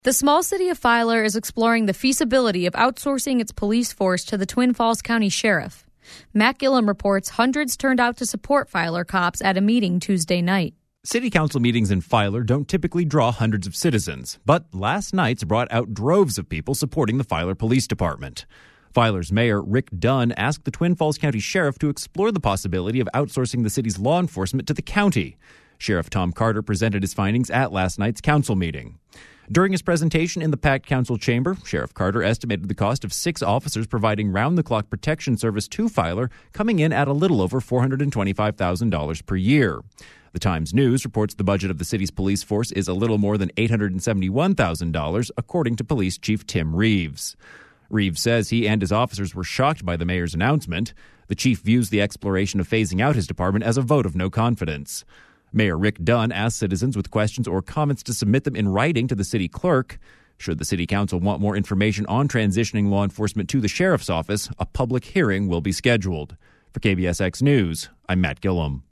The small city of Filer is exploring the feasibility of outsourcing its police force to the Twin Falls County Sheriff. Matt Gillum reports hundreds turned out to support Filer cops at a meeting Tuesday night. City council meetings in Filer don't typically draw hundreds of citizens, but last night's brought out droves of people supporting the Filer Police Department. Filer's mayor, Rick Dunn, asked the Twin Falls County Sheriff to explore the possibility of outsourcing the city's law enforcement to the county. Sheriff Tom Carter presented his findings at last night's council meeting. During his presentation in the packed council chamber, Sheriff Carter estimated the cost of 6 officers providing round-the-clock protection service to Filer coming in at a little over $425,000 per year. The Times-News reports the budget of the city's police force is a little more than $871,000, according to Police Chief Tim Reeves. Reeves says he and his officers were shocked by the mayor's announcement. The chief views the exploration of phasing out his department as a vote of no confidence. Mayor Rick Dunn asked citizens with questions or comments to submit them in writing to the city clerk. Should the city council want more information on transitioning law enforcement to the sheriff's office, a public hearing will be scheduled. For KBSX News, I'm Matt Gillum.